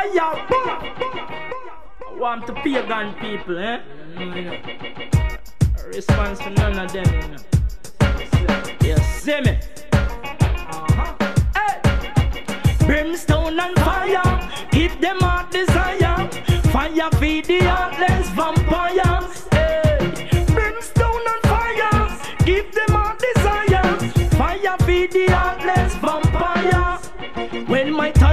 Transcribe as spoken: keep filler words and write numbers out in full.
fire. I want to pagan people, eh? Mm, you know. Response to none of them, you know. You see me? Uh-huh. Hey. Brimstone and fire, give them heart desire. Fire feed the heartless vampires. Hey. Brimstone and fire, give them heart desire. Fire feed the heartless vampires. When my time